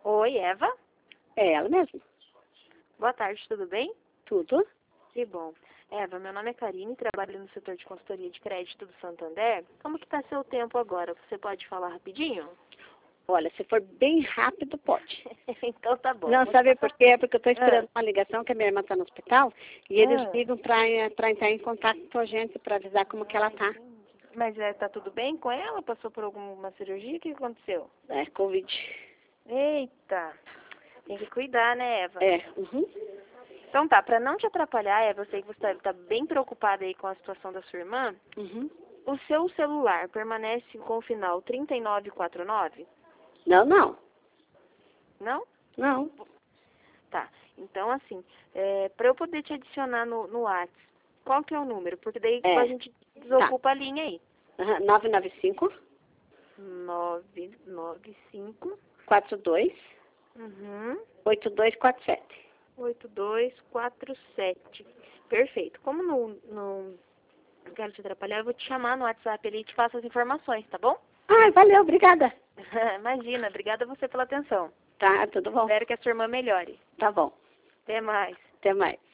Oi, Eva. É ela mesmo. Boa tarde, tudo bem? Tudo? Que bom. Eva, meu nome é Karine, trabalho no setor de consultoria de crédito do Santander. Como que está seu tempo agora? Você pode falar rapidinho? Olha, se for bem rápido, pode. Então tá bom. Não, sabe por quê? É porque eu estou esperando uma ligação que a minha irmã está no hospital e eles ligam para entrar em contato com a gente para avisar como que ela tá. Mas tá tudo bem com ela? Passou por alguma cirurgia? O que aconteceu? É, Covid. Eita, tem que cuidar, né, Eva? É, uhum. Então tá, pra não te atrapalhar, Eva, eu sei que você tá bem preocupada aí com a situação da sua irmã. Uhum. O seu celular permanece com o final 3949? Não, não. Não? Não. Tá. Então, assim, pra eu poder te adicionar no WhatsApp, qual que é o número? Porque daí a gente desocupa a linha aí. 995 995 42 uhum, 8247. 8247. Perfeito. Como não quero te atrapalhar, eu vou te chamar no WhatsApp ali e te passo as informações, tá bom? Ah, valeu, obrigada. Imagina, obrigada a você pela atenção. Tá, tudo bom. Espero que a sua irmã melhore. Tá bom. Até mais. Até mais.